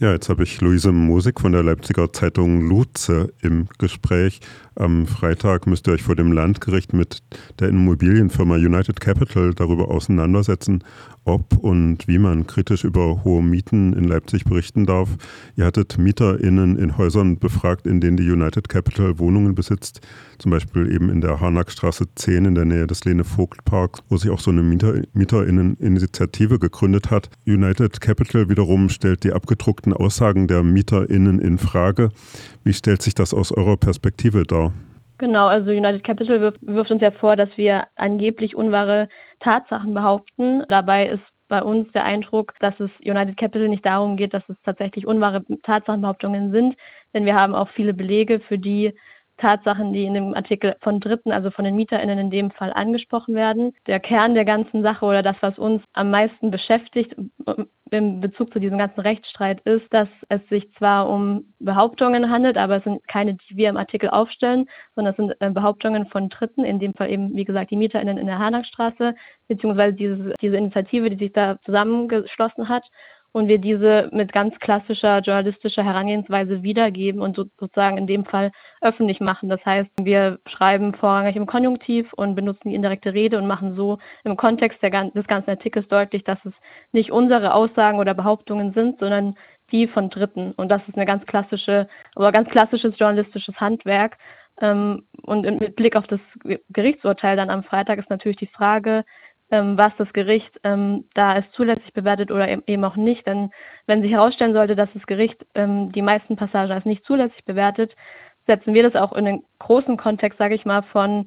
Ja, jetzt habe ich Luise Mosig von der Leipziger Zeitung Luze im Gespräch. Am Freitag müsst ihr euch vor dem Landgericht mit der Immobilienfirma United Capital darüber auseinandersetzen, ob und wie man kritisch über hohe Mieten in Leipzig berichten darf. Ihr hattet MieterInnen in Häusern befragt, in denen die United Capital Wohnungen besitzt, zum Beispiel eben in der Harnackstraße 10 in der Nähe des Lene-Vogt-Parks, wo sich auch so eine MieterInnen-Initiative gegründet hat. United Capital wiederum stellt die abgedruckten Aussagen der MieterInnen in Frage. Wie stellt sich das aus eurer Perspektive dar? Genau, also United Capital wirft uns ja vor, dass wir angeblich unwahre Tatsachen behaupten. Dabei ist bei uns der Eindruck, dass es United Capital nicht darum geht, dass es tatsächlich unwahre Tatsachenbehauptungen sind, denn wir haben auch viele Belege für die Tatsachen, die in dem Artikel von Dritten, also von den MieterInnen in dem Fall angesprochen werden. Der Kern der ganzen Sache oder das, was uns am meisten beschäftigt in Bezug zu diesem ganzen Rechtsstreit ist, dass es sich zwar um Behauptungen handelt, aber es sind keine, die wir im Artikel aufstellen, sondern es sind Behauptungen von Dritten, in dem Fall eben, wie gesagt, die MieterInnen in der Harnackstraße, beziehungsweise diese Initiative, die sich da zusammengeschlossen hat. Und wir diese mit ganz klassischer journalistischer Herangehensweise wiedergeben und sozusagen in dem Fall öffentlich machen. Das heißt, wir schreiben vorrangig im Konjunktiv und benutzen die indirekte Rede und machen so im Kontext des ganzen Artikels deutlich, dass es nicht unsere Aussagen oder Behauptungen sind, sondern die von Dritten. Und das ist ganz klassisches journalistisches Handwerk. Und mit Blick auf das Gerichtsurteil dann am Freitag ist natürlich die Frage, was das Gericht da als zulässig bewertet oder eben auch nicht. Denn wenn sich herausstellen sollte, dass das Gericht die meisten Passagen als nicht zulässig bewertet, setzen wir das auch in den großen Kontext, sage ich mal, von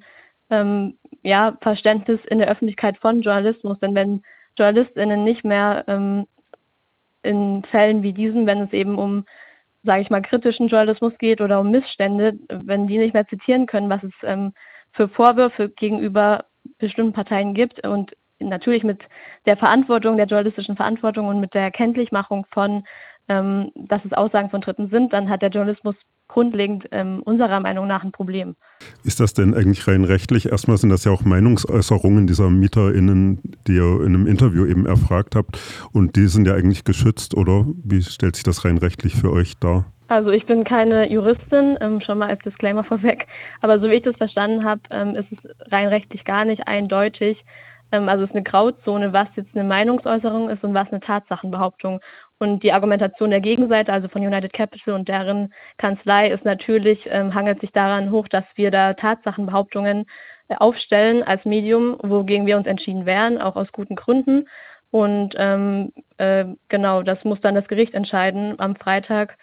Verständnis in der Öffentlichkeit von Journalismus. Denn wenn JournalistInnen nicht mehr in Fällen wie diesen, wenn es eben um, sage ich mal, kritischen Journalismus geht oder um Missstände, wenn die nicht mehr zitieren können, was es für Vorwürfe gegenüber bestimmten Parteien gibt und natürlich mit der Verantwortung, der journalistischen Verantwortung und mit der Kenntlichmachung von, dass es Aussagen von Dritten sind, dann hat der Journalismus grundlegend unserer Meinung nach ein Problem. Ist das denn eigentlich rein rechtlich? Erstmal sind das ja auch Meinungsäußerungen dieser MieterInnen, die ihr in einem Interview eben erfragt habt, und die sind ja eigentlich geschützt, oder? Wie stellt sich das rein rechtlich für euch dar? Also ich bin keine Juristin, schon mal als Disclaimer vorweg, aber so wie ich das verstanden habe, ist es rein rechtlich gar nicht eindeutig. Also es ist eine Grauzone, was jetzt eine Meinungsäußerung ist und was eine Tatsachenbehauptung. Und die Argumentation der Gegenseite, also von United Capital und deren Kanzlei, ist natürlich, hangelt sich daran hoch, dass wir da Tatsachenbehauptungen aufstellen als Medium, wogegen wir uns entschieden wären, auch aus guten Gründen. Und genau, das muss dann das Gericht entscheiden am Freitag,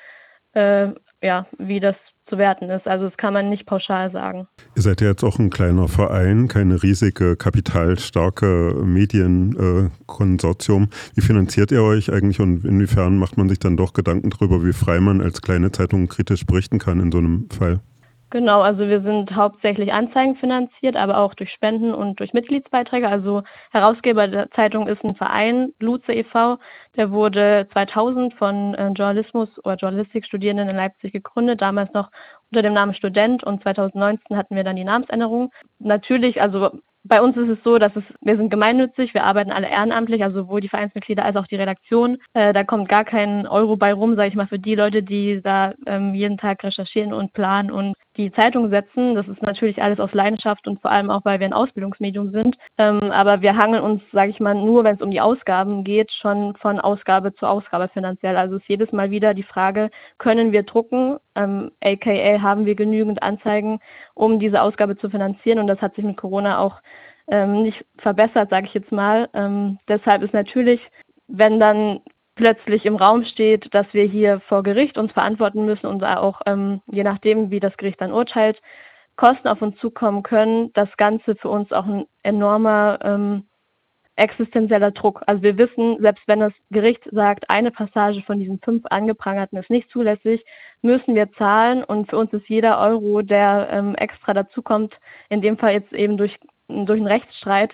wie das zu werten ist. Also das kann man nicht pauschal sagen. Ihr seid ja jetzt auch ein kleiner Verein, keine riesige, kapitalstarke Medienkonsortium. Wie finanziert ihr euch eigentlich und inwiefern macht man sich dann doch Gedanken darüber, wie frei man als kleine Zeitung kritisch berichten kann in so einem Fall? Genau, also wir sind hauptsächlich anzeigenfinanziert, aber auch durch Spenden und durch Mitgliedsbeiträge. Also Herausgeber der Zeitung ist ein Verein, Luze e.V., der wurde 2000 von Journalismus- oder Journalistikstudierenden in Leipzig gegründet, damals noch unter dem Namen Student, und 2019 hatten wir dann die Namensänderung. Natürlich, also bei uns ist es so, dass wir sind gemeinnützig, wir arbeiten alle ehrenamtlich, also sowohl die Vereinsmitglieder als auch die Redaktion. Da kommt gar kein Euro bei rum, sage ich mal, für die Leute, die da jeden Tag recherchieren und planen und die Zeitung setzen. Das ist natürlich alles aus Leidenschaft und vor allem auch, weil wir ein Ausbildungsmedium sind. Aber wir hangeln uns, sage ich mal, nur wenn es um die Ausgaben geht, schon von Ausgabe zu Ausgabe finanziell. Also ist jedes Mal wieder die Frage, können wir drucken, aka haben wir genügend Anzeigen, um diese Ausgabe zu finanzieren, und das hat sich mit Corona auch nicht verbessert, sage ich jetzt mal. Deshalb ist natürlich, wenn dann plötzlich im Raum steht, dass wir hier vor Gericht uns verantworten müssen und auch, je nachdem, wie das Gericht dann urteilt, Kosten auf uns zukommen können, das Ganze für uns auch ein enormer existenzieller Druck. Also wir wissen, selbst wenn das Gericht sagt, eine Passage von diesen 5 angeprangerten ist nicht zulässig, müssen wir zahlen, und für uns ist jeder Euro, der extra dazukommt, in dem Fall jetzt eben durch einen Rechtsstreit,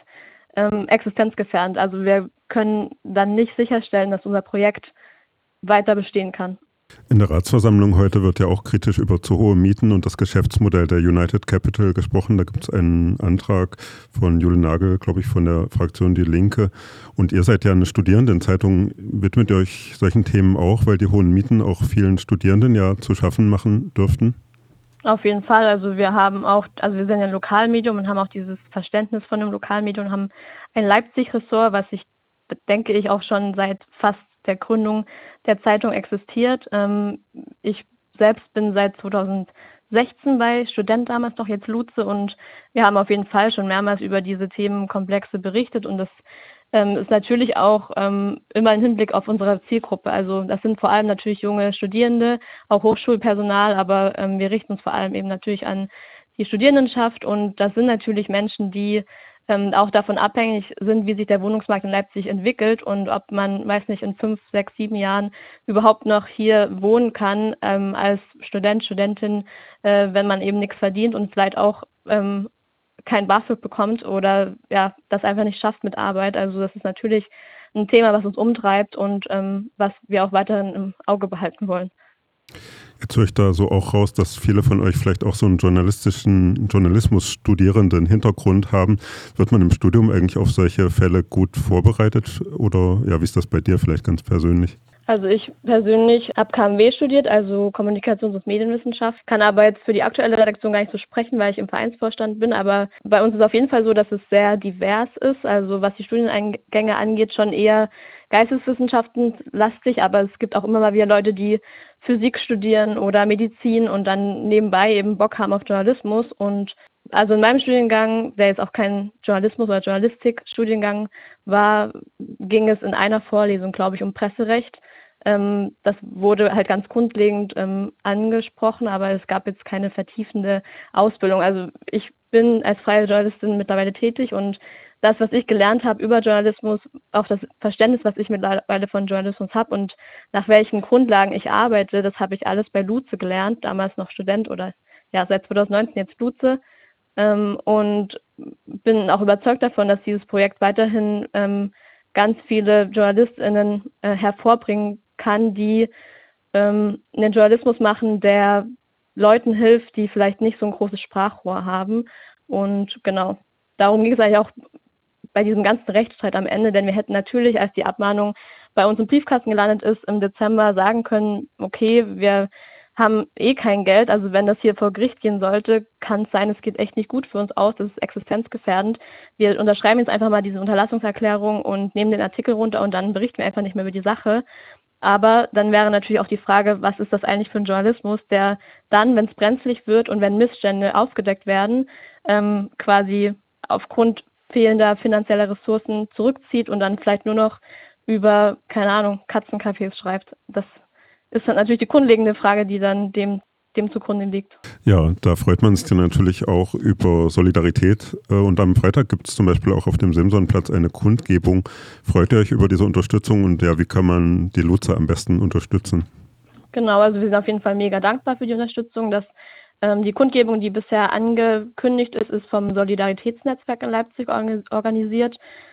existenzgefährdend. Also wir können dann nicht sicherstellen, dass unser Projekt weiter bestehen kann. In der Ratsversammlung heute wird ja auch kritisch über zu hohe Mieten und das Geschäftsmodell der United Capital gesprochen. Da gibt es einen Antrag von Jule Nagel, glaube ich, von der Fraktion Die Linke. Und ihr seid ja eine Studierendenzeitung. Widmet ihr euch solchen Themen auch, weil die hohen Mieten auch vielen Studierenden ja zu schaffen machen dürften? Auf jeden Fall. Also wir sind ja ein Lokalmedium und haben auch dieses Verständnis von einem Lokalmedium und haben ein Leipzig-Ressort, was denke ich, auch schon seit fast der Gründung der Zeitung existiert. Ich selbst bin seit 2016 bei Student damals noch, jetzt Luze, und wir haben auf jeden Fall schon mehrmals über diese Themenkomplexe berichtet und das ist natürlich auch immer im Hinblick auf unsere Zielgruppe. Also das sind vor allem natürlich junge Studierende, auch Hochschulpersonal, aber wir richten uns vor allem eben natürlich an die Studierendenschaft und das sind natürlich Menschen, die auch davon abhängig sind, wie sich der Wohnungsmarkt in Leipzig entwickelt und ob man, weiß nicht, in 5, 6, 7 Jahren überhaupt noch hier wohnen kann als Student, Studentin, wenn man eben nichts verdient und vielleicht auch kein BAföG bekommt oder ja, das einfach nicht schafft mit Arbeit. Also das ist natürlich ein Thema, was uns umtreibt und was wir auch weiterhin im Auge behalten wollen. Jetzt höre ich da so auch raus, dass viele von euch vielleicht auch so einen Journalismus-studierenden Hintergrund haben. Wird man im Studium eigentlich auf solche Fälle gut vorbereitet oder ja, wie ist das bei dir vielleicht ganz persönlich? Also ich persönlich habe KMW studiert, also Kommunikations- und Medienwissenschaft, kann aber jetzt für die aktuelle Redaktion gar nicht so sprechen, weil ich im Vereinsvorstand bin, aber bei uns ist auf jeden Fall so, dass es sehr divers ist, also was die Studieneingänge angeht, schon eher Geisteswissenschaften lastig, aber es gibt auch immer mal wieder Leute, die Physik studieren oder Medizin und dann nebenbei eben Bock haben auf Journalismus und also in meinem Studiengang, der jetzt auch kein Journalismus- oder Journalistik-Studiengang war, ging es in einer Vorlesung, glaube ich, um Presserecht. Das wurde halt ganz grundlegend angesprochen, aber es gab jetzt keine vertiefende Ausbildung. Also ich bin als freie Journalistin mittlerweile tätig und das, was ich gelernt habe über Journalismus, auch das Verständnis, was ich mittlerweile von Journalismus habe und nach welchen Grundlagen ich arbeite, das habe ich alles bei Luze gelernt, damals noch Student oder ja seit 2019 jetzt Luze. Und bin auch überzeugt davon, dass dieses Projekt weiterhin ganz viele JournalistInnen hervorbringen kann, die einen Journalismus machen, der Leuten hilft, die vielleicht nicht so ein großes Sprachrohr haben. Und genau, darum ging es eigentlich auch bei diesem ganzen Rechtsstreit am Ende, denn wir hätten natürlich, als die Abmahnung bei uns im Briefkasten gelandet ist, im Dezember sagen können, okay, wir haben kein Geld, also wenn das hier vor Gericht gehen sollte, kann es sein, es geht echt nicht gut für uns aus, das ist existenzgefährdend. Wir unterschreiben jetzt einfach mal diese Unterlassungserklärung und nehmen den Artikel runter und dann berichten wir einfach nicht mehr über die Sache. Aber dann wäre natürlich auch die Frage, was ist das eigentlich für ein Journalismus, der dann, wenn es brenzlig wird und wenn Missstände aufgedeckt werden, quasi aufgrund fehlender finanzieller Ressourcen zurückzieht und dann vielleicht nur noch über, keine Ahnung, Katzencafés schreibt. Das ist dann natürlich die grundlegende Frage, die dann dem zugrunde liegt. Ja, da freut man sich dann natürlich auch über Solidarität. Und am Freitag gibt es zum Beispiel auch auf dem Simsonplatz eine Kundgebung. Freut ihr euch über diese Unterstützung und ja, wie kann man die Luze am besten unterstützen? Genau, also wir sind auf jeden Fall mega dankbar für die Unterstützung. Die Kundgebung, die bisher angekündigt ist vom Solidaritätsnetzwerk in Leipzig organisiert.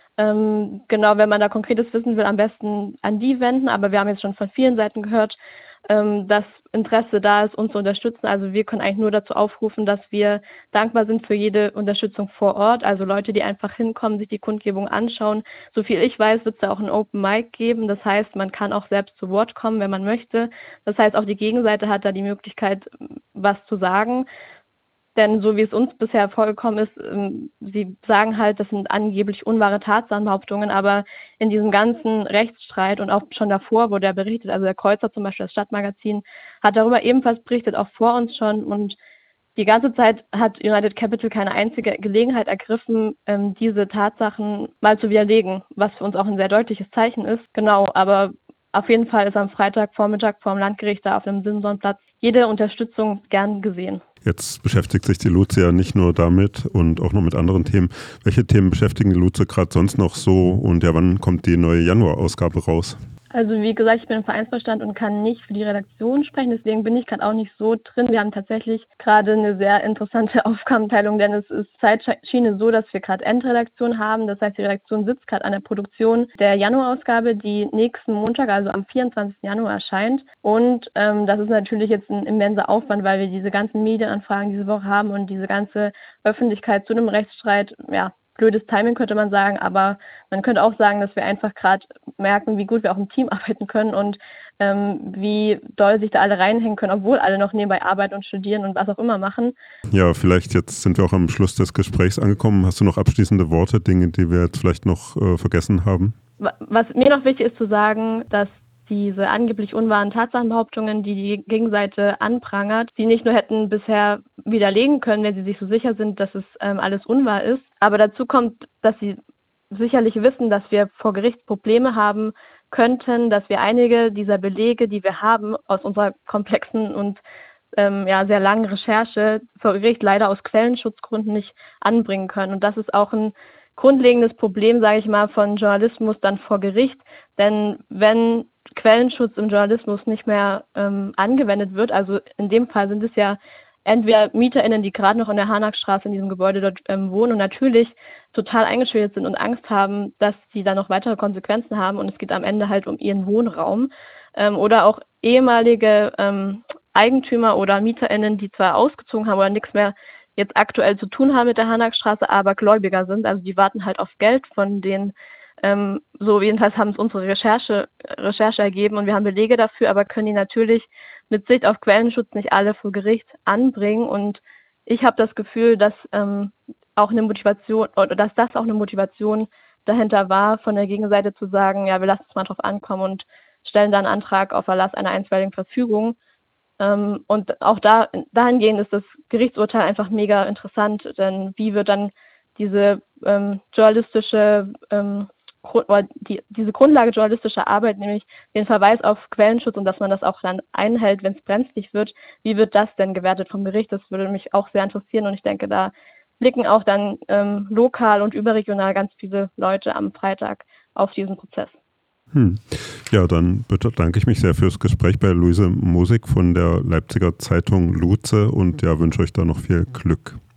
Genau, wenn man da Konkretes wissen will, am besten an die wenden. Aber wir haben jetzt schon von vielen Seiten gehört, dass Interesse da ist, uns zu unterstützen. Also wir können eigentlich nur dazu aufrufen, dass wir dankbar sind für jede Unterstützung vor Ort. Also Leute, die einfach hinkommen, sich die Kundgebung anschauen. So viel ich weiß, wird es da auch ein Open Mic geben. Das heißt, man kann auch selbst zu Wort kommen, wenn man möchte. Das heißt, auch die Gegenseite hat da die Möglichkeit, was zu sagen. Denn so wie es uns bisher vorgekommen ist, sie sagen halt, das sind angeblich unwahre Tatsachenbehauptungen, aber in diesem ganzen Rechtsstreit und auch schon davor wurde er berichtet, also der Kreuzer zum Beispiel, das Stadtmagazin, hat darüber ebenfalls berichtet, auch vor uns schon. Und die ganze Zeit hat United Capital keine einzige Gelegenheit ergriffen, diese Tatsachen mal zu widerlegen, was für uns auch ein sehr deutliches Zeichen ist. Genau, aber auf jeden Fall ist am Freitagvormittag vor dem Landgericht da auf dem Simsonplatz jede Unterstützung gern gesehen. Jetzt beschäftigt sich die Luze ja nicht nur damit und auch noch mit anderen Themen. Welche Themen beschäftigen die Luze gerade sonst noch so und ja, wann kommt die neue Januarausgabe raus? Also wie gesagt, ich bin im Vereinsvorstand und kann nicht für die Redaktion sprechen, deswegen bin ich gerade auch nicht so drin. Wir haben tatsächlich gerade eine sehr interessante Aufgabenteilung, denn es ist Zeitschiene so, dass wir gerade Endredaktion haben. Das heißt, die Redaktion sitzt gerade an der Produktion der Januarausgabe, die nächsten Montag, also am 24. Januar erscheint. Und das ist natürlich jetzt ein immenser Aufwand, weil wir diese ganzen Medienanfragen diese Woche haben und diese ganze Öffentlichkeit zu einem Rechtsstreit, ja, blödes Timing könnte man sagen, aber man könnte auch sagen, dass wir einfach gerade merken, wie gut wir auch im Team arbeiten können und wie doll sich da alle reinhängen können, obwohl alle noch nebenbei arbeiten und studieren und was auch immer machen. Ja, vielleicht jetzt sind wir auch am Schluss des Gesprächs angekommen. Hast du noch abschließende Worte, Dinge, die wir jetzt vielleicht noch vergessen haben? Was mir noch wichtig ist zu sagen, dass diese angeblich unwahren Tatsachenbehauptungen, die die Gegenseite anprangert, sie nicht nur hätten bisher widerlegen können, wenn sie sich so sicher sind, dass es alles unwahr ist. Aber dazu kommt, dass sie sicherlich wissen, dass wir vor Gericht Probleme haben könnten, dass wir einige dieser Belege, die wir haben, aus unserer komplexen und sehr langen Recherche vor Gericht leider aus Quellenschutzgründen nicht anbringen können. Und das ist auch ein grundlegendes Problem, sage ich mal, von Journalismus dann vor Gericht. Denn wenn Quellenschutz im Journalismus nicht mehr angewendet wird, also in dem Fall sind es ja entweder MieterInnen, die gerade noch in der Harnackstraße in diesem Gebäude dort wohnen und natürlich total eingeschüchtert sind und Angst haben, dass sie da noch weitere Konsequenzen haben und es geht am Ende halt um ihren Wohnraum oder auch ehemalige Eigentümer oder MieterInnen, die zwar ausgezogen haben oder nichts mehr jetzt aktuell zu tun haben mit der Harnackstraße, aber Gläubiger sind, also die warten halt auf Geld von den so jedenfalls haben es unsere Recherche ergeben und wir haben Belege dafür, aber können die natürlich mit Sicht auf Quellenschutz nicht alle vor Gericht anbringen. Und ich habe das Gefühl, dass auch eine Motivation oder dass das auch eine Motivation dahinter war, von der Gegenseite zu sagen, ja, wir lassen es mal drauf ankommen und stellen dann einen Antrag auf Erlass einer einstweiligen Verfügung. Und auch dahingehend ist das Gerichtsurteil einfach mega interessant, denn wie wird dann diese journalistische diese Grundlage journalistischer Arbeit, nämlich den Verweis auf Quellenschutz und dass man das auch dann einhält, wenn es brenzlig wird, wie wird das denn gewertet vom Gericht? Das würde mich auch sehr interessieren und ich denke, da blicken auch dann lokal und überregional ganz viele Leute am Freitag auf diesen Prozess. Ja, dann bedanke ich mich sehr fürs Gespräch bei Luise Mosig von der Leipziger Zeitung Luze und ja, wünsche euch da noch viel Glück.